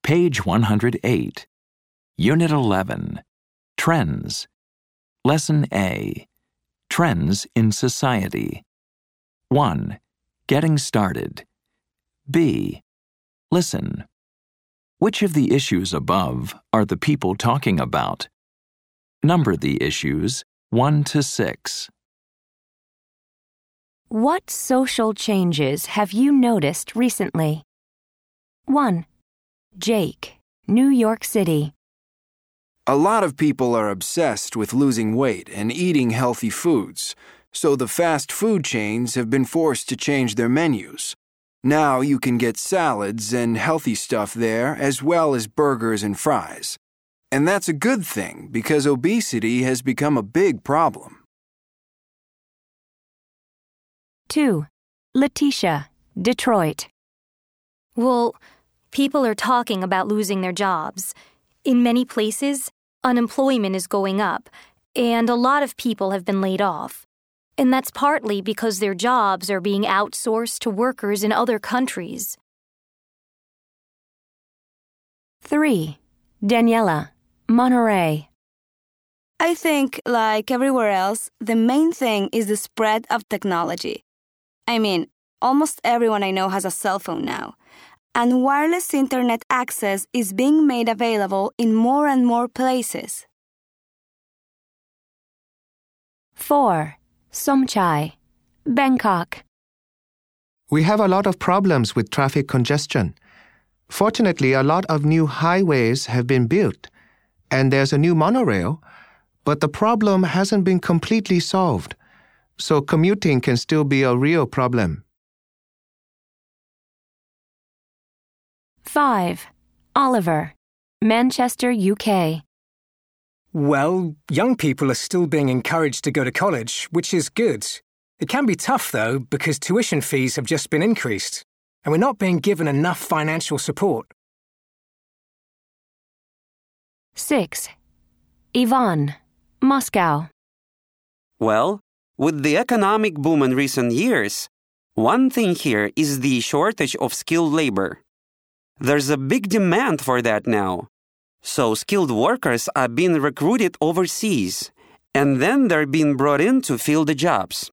Page 108. Unit 11. Trends. Lesson A. Trends in Society. 1. Getting started. B. Listen. Which of the issues above are the people talking about? Number the issues 1 to 6. What social changes have you noticed recently? 1. Jake, New York City. A lot of people are obsessed with losing weight and eating healthy foods, so the fast food chains have been forced to change their menus. Now you can get salads and healthy stuff there as well as burgers and fries. And that's a good thing because obesity has become a big problem. 2. Letitia, Detroit. Well, people are talking about losing their jobs. In many places, unemployment is going up, and a lot of people have been laid off. And that's partly because their jobs are being outsourced to workers in other countries. 3. Daniela, Monterey. I think, like everywhere else, the main thing is the spread of technology. I mean, almost everyone I know has a cell phone now, and wireless internet access is being made available in more and more places. 4. Somchai, Bangkok. We have a lot of problems with traffic congestion. Fortunately, a lot of new highways have been built, and there's a new monorail, but the problem hasn't been completely solved, so commuting can still be a real problem. 5. Oliver, Manchester, UK. Well, young people are still being encouraged to go to college, which is good. It can be tough, though, because tuition fees have just been increased, and we're not being given enough financial support. 6. Ivan, Moscow. Well, with the economic boom in recent years, one thing here is the shortage of skilled labor. There's a big demand for that now. So skilled workers are being recruited overseas, and then they're being brought in to fill the jobs.